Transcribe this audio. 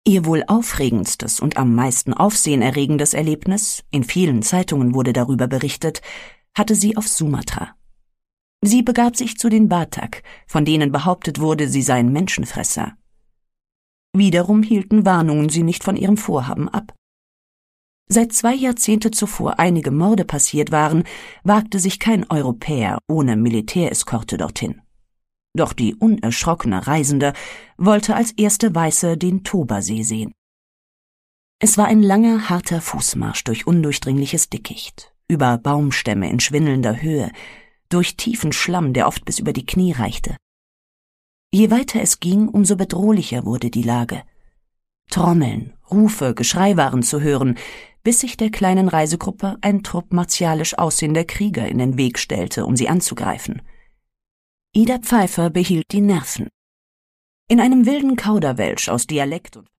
Ihr wohl aufregendstes und am meisten aufsehenerregendes Erlebnis, in vielen Zeitungen wurde darüber berichtet, hatte sie auf Sumatra. Sie begab sich zu den Batak, von denen behauptet wurde, sie seien Menschenfresser. Wiederum hielten Warnungen sie nicht von ihrem Vorhaben ab. Seit 2 Jahrzehnte zuvor einige Morde passiert waren, wagte sich kein Europäer ohne Militäreskorte dorthin. Doch die unerschrockene Reisende wollte als erste Weiße den Toba-See sehen. Es war ein langer, harter Fußmarsch durch undurchdringliches Dickicht, über Baumstämme in schwindelnder Höhe, durch tiefen Schlamm, der oft bis über die Knie reichte. Je weiter es ging, umso bedrohlicher wurde die Lage. Trommeln, Rufe, Geschrei waren zu hören, bis sich der kleinen Reisegruppe ein Trupp martialisch aussehender Krieger in den Weg stellte, um sie anzugreifen. Ida Pfeiffer behielt die Nerven. In einem wilden Kauderwelsch aus Dialekt und